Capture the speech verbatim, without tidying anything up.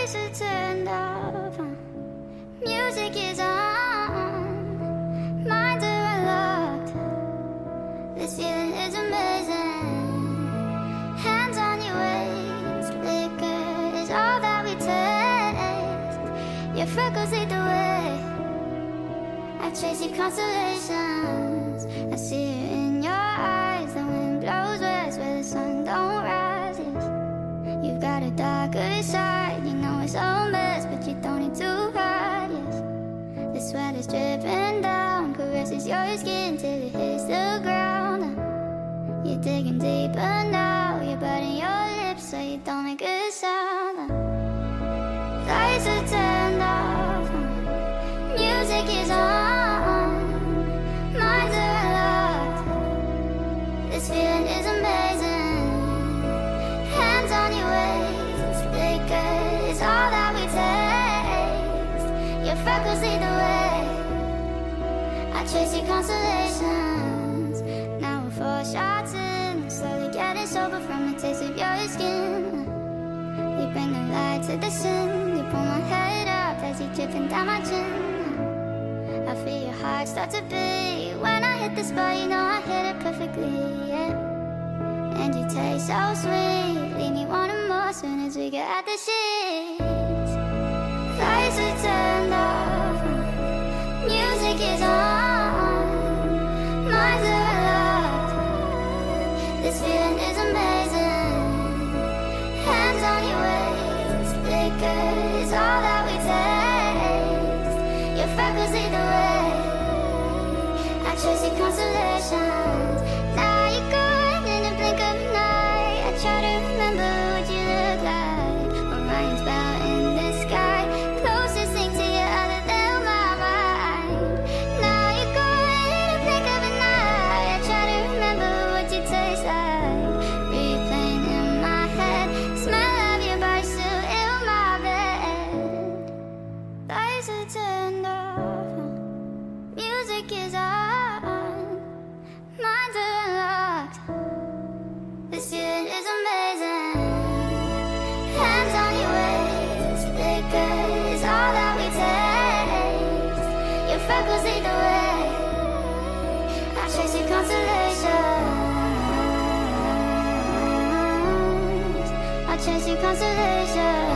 Lights are turned off, music is on, minds are unlocked. This feeling is amazing. Hands on your waist, liquor is all that we taste. Your freckles lead the way, I chase your constellations. I see it in your eyes, the wind blows west where the sun don't rise. Yes. You've got a darker side, you know it's all mess, but you don't need to hide. Yes. The sweat is dripping down, caresses your skin till it hits the ground. You're digging deeper now, you're biting your lips so you don't make a sound. Lights are turned off, music is on, minds are unlocked. This feeling is amazing. Hands on your waist, liquor is all that we taste. Your freckles lead the way, I chase your constellations. Now we're four shots in, slowly getting sober from the taste of your skin. You bring the light to the sin, you pull my head up as you dripping down my chin. I feel your heart start to beat. When I hit the spot, you know I hit it perfectly, yeah. And you taste so sweet, leave me wanting more soon as we get at the sheets. Lights are turned off, music is on, minds are unlocked. This feeling is amazing. Hands on your waist, liquor is all that we taste. Your freckles lead the way, I chase your constellations. Now you're gone in the blink of an eye. I try to remember what you look like. Orion's belt in the sky, closest thing to you other than my mind. Now you're gone in the blink of an eye. I try to remember what you taste like. Replaying in my head, smell of your body still in my bed. Lights are turned off, music is on, minds are unlocked. This feeling is amazing. Hands on your waist, liquor is all that we taste. Your freckles lead the way, I chase your constellations. I chase your constellations.